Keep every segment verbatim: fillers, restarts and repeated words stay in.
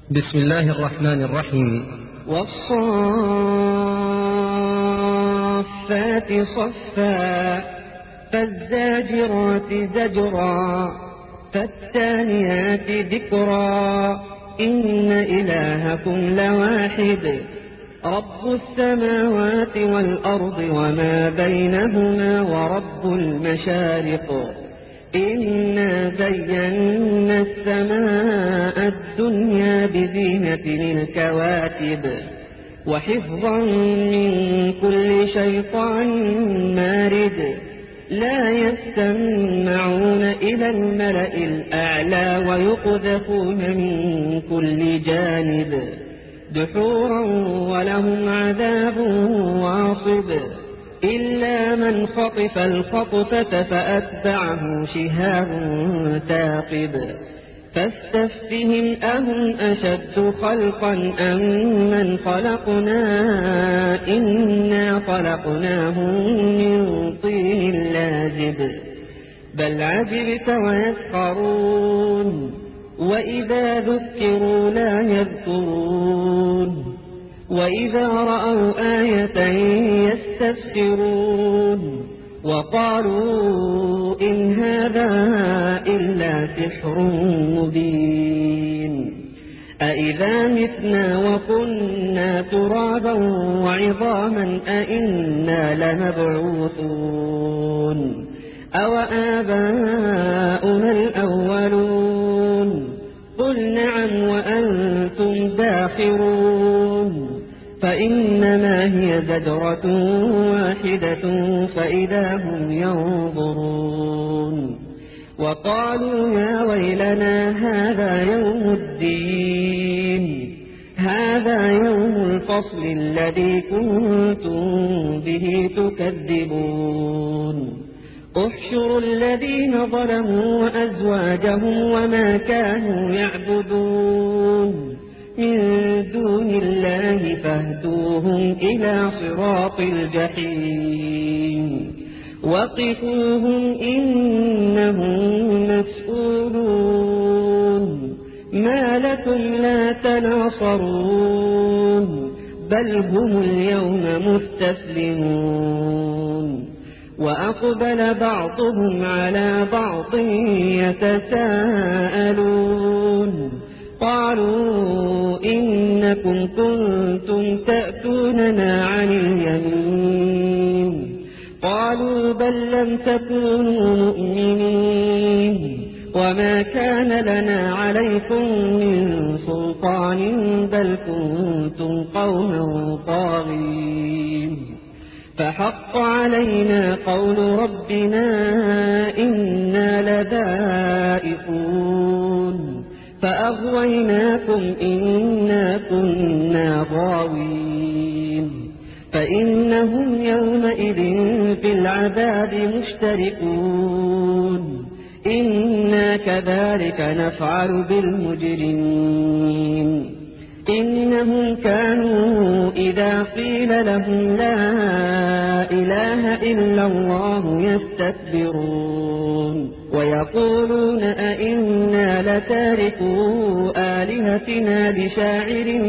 بسم الله الرحمن الرحيم. والصافات صفا فالزاجرات زجرا فالتاليات ذكرا إن إلهكم لواحد رب السماوات والأرض وما بينهما ورب المشارق إنا زينا السماء الدنيا بزينة الكواكب وحفظا من كل شيطان مارد لا يستمعون إلى الملأ الأعلى ويقذفون من كل جانب دحورا ولهم عذاب واصب إلا من خطف الخطفة فأتبعه شهاب ثاقب فاستفتهم أهم أشد خلقا أم من خلقنا إنا خلقناهم من طين لازب بل عجبت ويسخرون وإذا ذكروا لا يذكرون وإذا رأوا آية يستسخرون وقالوا إن هذا إلا سحر مبين أإذا متنا وكنا ترابا وعظاما أإنا لمبعوثون أو آباؤنا الأولون قل نعم وأنتم داخرون فإنما هي زجرة واحدة فإذا هم ينظرون وقالوا يا ويلنا هذا يوم الدين هذا يوم الفصل الذي كنتم به تكذبون احشروا الذين ظلموا وأزواجهم وما كانوا يعبدون من دون الله فاهدوهم إلى صراط الجحيم وقفوهم إنهم مسؤولون ما لكم لا تناصرون بل هم اليوم مستسلمون وأقبل بعضهم على بعض يتساءلون قالوا إنكم كنتم تأتوننا عن اليمين قالوا بل لم تكونوا مؤمنين وما كان لنا عليكم من سلطان بل كنتم قوما طاغين فحق علينا قول ربنا إنا لذائقون فأغويناكم إنا كنا غاوين فإنهم يومئذ في العذاب مشتركون إنا كذلك نفعل بالمجرمين إنهم كانوا إذا قيل لهم لا إله إلا الله يستكبرون ويقولون أئنا لتاركو آلهتنا لشاعر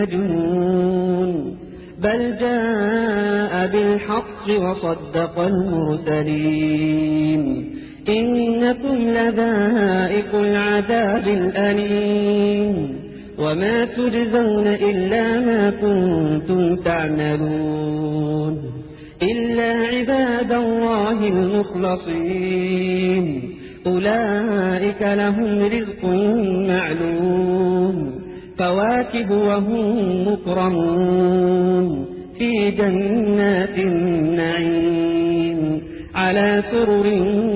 مجنون بل جاء بالحق وصدق المرسلين إنكم لذائق العذاب الأليم وما تجزون إلا ما كنتم تعملون إلا عباد الله المخلصين أولئك لهم رزق معلوم فواكه وهم مكرمون في جنات النعيم على سرر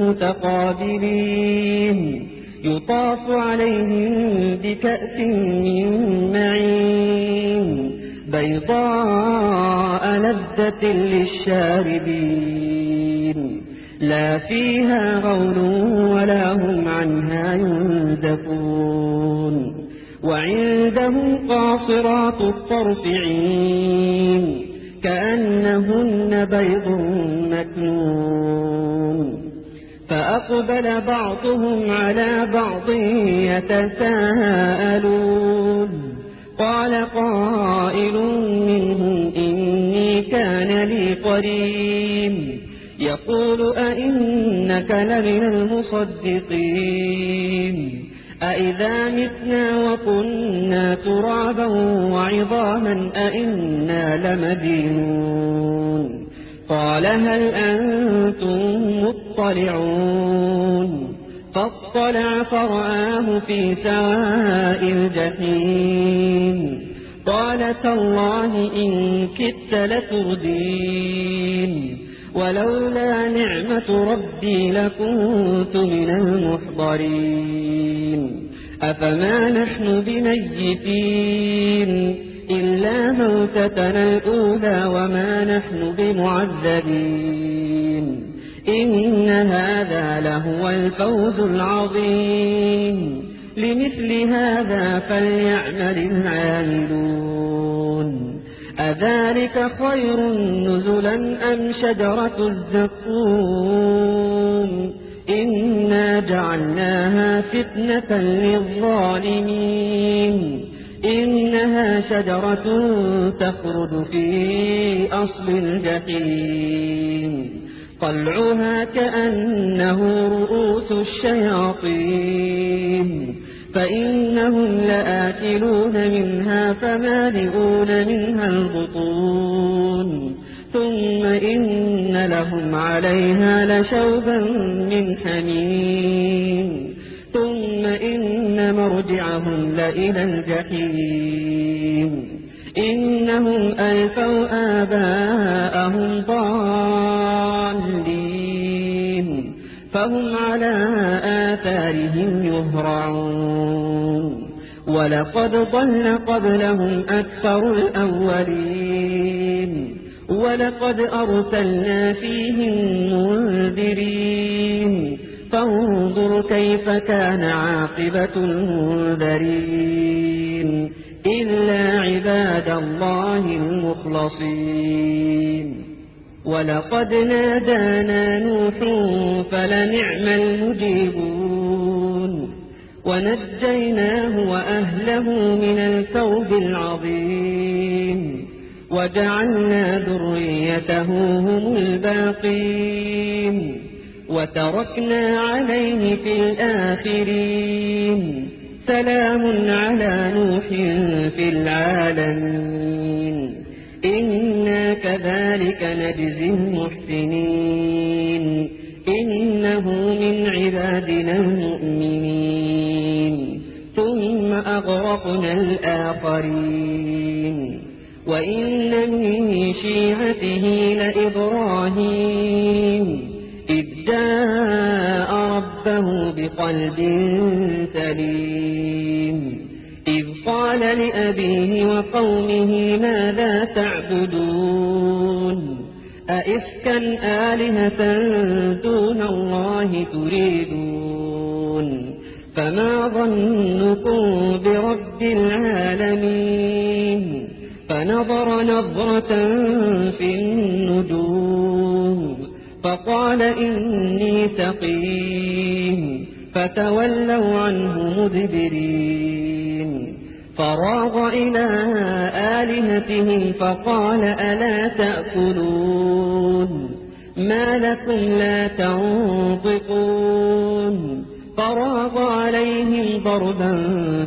متقابلين يطاف عليهم بكأس من معين بيضاء لذة للشاربين لا فيها غول ولا هم عنها ينزفون وعندهم قاصرات الطرف عين كأنهن بيض مكنون فأقبل بعضهم على بعض يتساءلون قال قائل منهم إني كان لي قرين يقول أئنك لمن المصدقين أئذا متنا وكنا ترابا وعظاما أئنا لمدينون قال هل أنتم مطلعون فاطلع فرآه في سواء الجحيم قال تالله إن كدت لتردين ولولا نعمة ربي لكنت من المحضرين أفما نحن بميتين إلا موتتنا الأولى وما نحن بمعذبين إن هذا لهو الفوز العظيم لمثل هذا فليعمل العاملون أذلك خير نزلا أم شجرة الزقوم إنا جعلناها فتنة للظالمين إنها شجرة تخرج في أصل الجحيم طلعها كأنه رؤوس الشياطين فإنهم لآكلون منها فمالئون منها البطون ثم إن لهم عليها لشوبا من حميم ثم إن مرجعهم لإلى الجحيم إنهم ألفوا آباءهم ضالين فهم على آثارهم يهرعون ولقد ضل قبلهم أكثر الأولين ولقد أرسلنا فيهم منذرين فانظر كيف كان عاقبة المنذرين إلا عباد الله المخلصين ولقد نادانا نوح فلنعم المجيبون ونجيناه وأهله من الكرب العظيم وجعلنا ذريته هم الباقين وتركنا عليه في الآخرين سلام على نوح في العالمين إنا كذلك نجزي المحسنين إنه من عبادنا المؤمنين ثم أغرقنا الآخرين وإن من شيعته لإبراهيم إذ جاء ربه بقلب سليم إذ قال لأبيه وقومه ماذا تعبدون أئفكا آلهة دون الله تريدون فما ظنكم برب العالمين فنظر نظرة في النجوم فقال إني سقيم فتولوا عنه مدبرين فراغ إلى آلهتهم فقال ألا تأكلون ما لكم لا تنطقون فراغ عليهم ضربا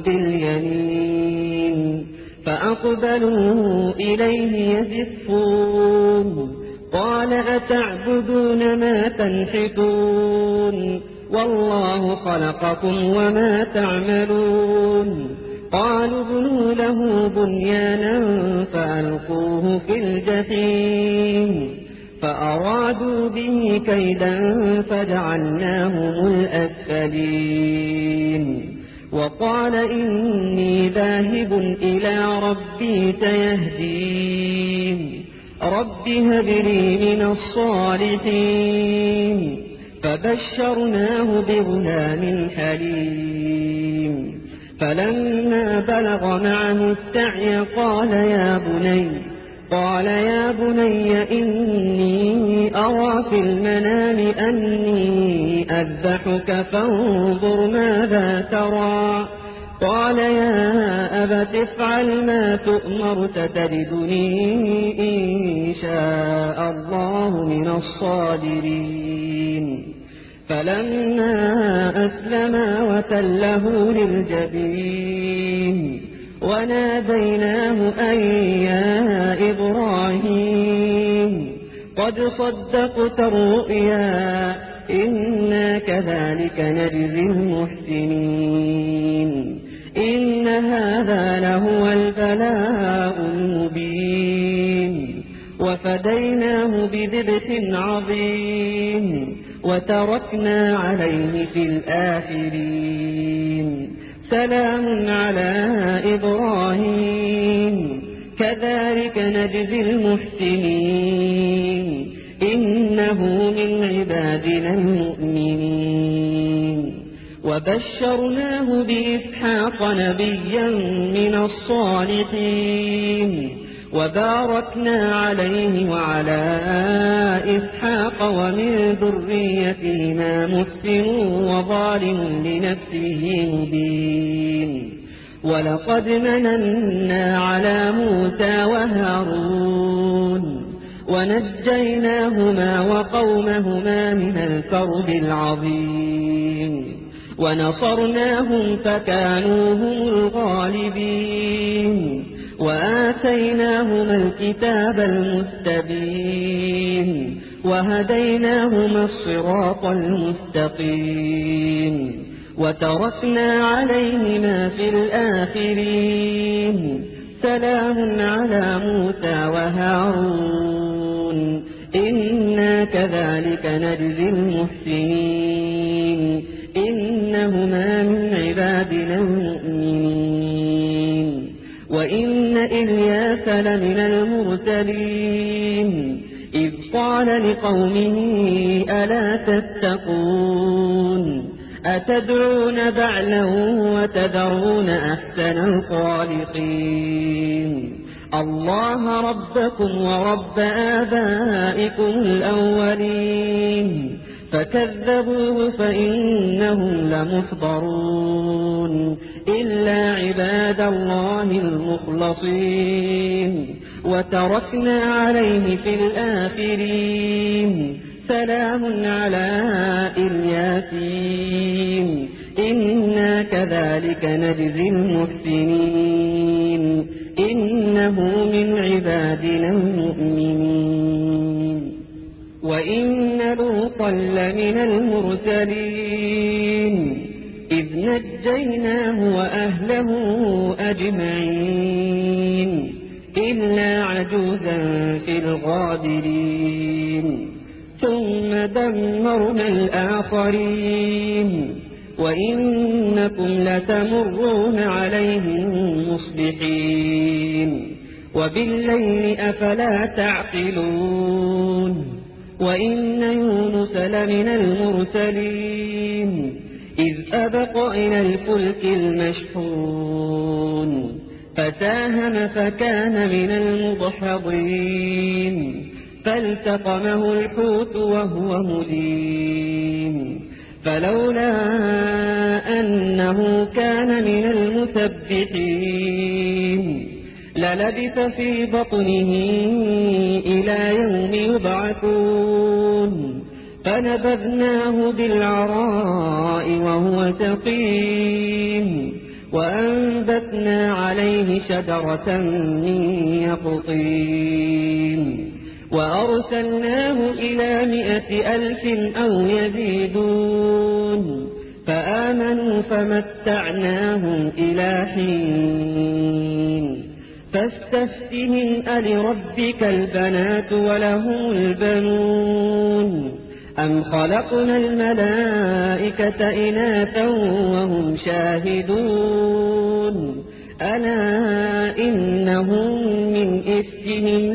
باليمين فأقبلوا إليه يزفون قال أتعبدون ما تنحتون والله خلقكم وما تعملون قالوا ابنوا له بنيانا فألقوه في الجحيم فأرادوا به كيدا فجعلناهم الأسفلين وقال إني ذاهب إلى ربي سيهدين رب هب لي من الصالحين فبشرناه بغلام حليم فلما بلغ معه السعي قال يا بني قال يا بني إني أرى في المنام أني أذبحك فانظر ماذا ترى قال يا أبت افعل ما تؤمر ستجدني إن شاء الله من الصابرين فلما أسلما وتله للجبين وناديناه أن يا إبراهيم قد صدقت الرؤيا إنا كذلك نجزي المحسنين إن هذا لهو البلاء المبين وفديناه بذبح عظيم وتركنا عليه في الآخرين سلام على إبراهيم كذلك نجزي المحسنين إنه من عبادنا المؤمنين وبشرناه بإسحاق نبيا من الصالحين وباركنا عليه وعلى إسحاق ومن ذريتهما محسن وظالم لنفسه مبين ولقد مننا على موسى وهارون ونجيناهما وقومهما من الكرب العظيم ونصرناهم فكانوا هم الغالبين وآتيناهما الكتاب المستبين وهديناهما الصراط المستقيم وتركنا عليهما في الآخرين سلام على موسى وهارون إنا كذلك نجزي المحسنين إنهما من عبادنا المؤمنين وإن إلياس لمن المرسلين إذ قال لقومه ألا تتقون أتدعون بعلا وتذرون أحسن الخالقين الله ربكم ورب آبائكم الأولين فكذبوه فإنهم لمحضرون إلا عباد الله المخلصين وتركنا عليه في الآخرين سلام على الياسين إنا كذلك نجزي المحسنين إنه من عبادنا المؤمنين وإن لوطا لمن المرسلين إذ نجيناه وأهله أجمعين إلا عجوزا في الغابرين ثم دمرنا الآخرين وإنكم لتمرون عليهم مصبحين وبالليل أفلا تعقلون وإن يونس لمن المرسلين إذ أبق إلى الفلك المشحون فساهم فكان من المضحضين فالتقمه الحوت وهو مليم فلولا أنه كان من المسبحين للبث في بطنه إلى يوم يبعثون فنبذناه بالعراء وهو سقيم وأنبتنا عليه شجرة من يقطين وأرسلناه إلى مائة ألف أو يزيدون فآمنوا فمتعناهم إلى حين فاستفتهم ألربك البنات ولهم البنون أم خلقنا الملائكة إناثا وهم شاهدون ألا إنهم من إفكهم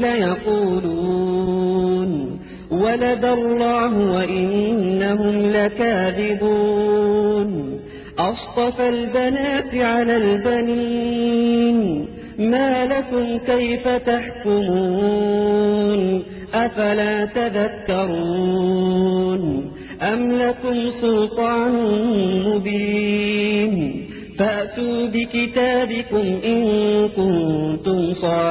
ليقولون ولد الله وإنهم لكاذبون أصطفى البنات على البنين ما لكم كيف تحكمون أفلا تذكرون أم لكم سلطان مبين فأتوا بكتابكم إن كنتم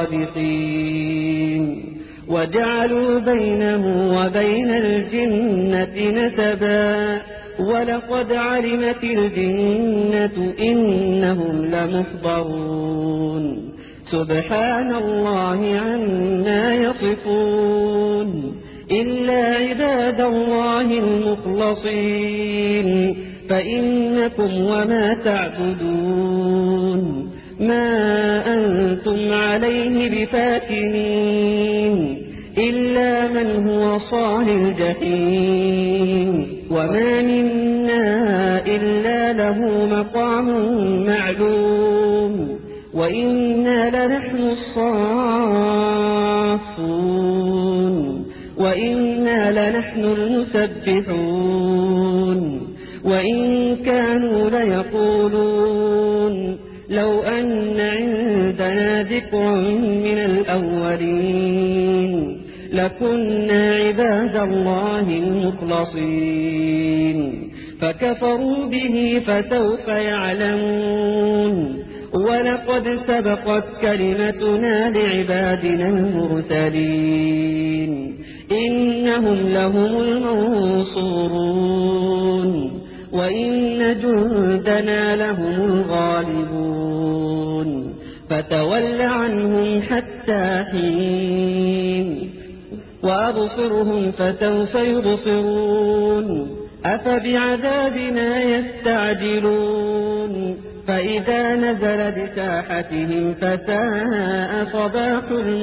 صادقين وجعلوا بينه وبين الجنة نسبا ولقد علمت الجنة إنهم لمحضرون سبحان الله عما يصفون إلا عباد الله المخلصين فإنكم وما تعبدون ما أنتم عليه بفاتنين إلا من هو صال الجحيم وما منا إلا له مقام معلوم وإنا لنحن الصافون وإنا لنحن المسبحون وإن كانوا ليقولون لو أن عندنا ذكرا من الأولين لكنا عباد الله المخلصين فكفروا به فسوف يعلمون ولقد سبقت كلمتنا لعبادنا المرسلين إنهم لهم المنصورون وإن جندنا لهم الغالبون فتول عنهم حتى حين وأبصرهم فسوف يبصرون أفبعذابنا يستعجلون فإذا نزل بساحتهم فساء صباح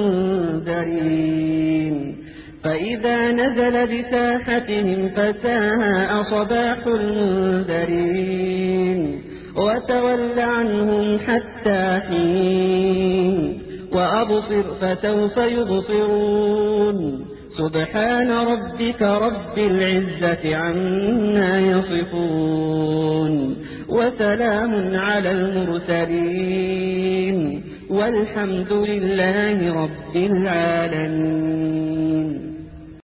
المنذرين فإذا نزل بساحتهم فساء صباح المنذرين وتول عنهم حتى حين وأبصر فسوف يبصرون سبحان ربك رب العزة عما يصفون وسلام على المرسلين والحمد لله رب العالمين.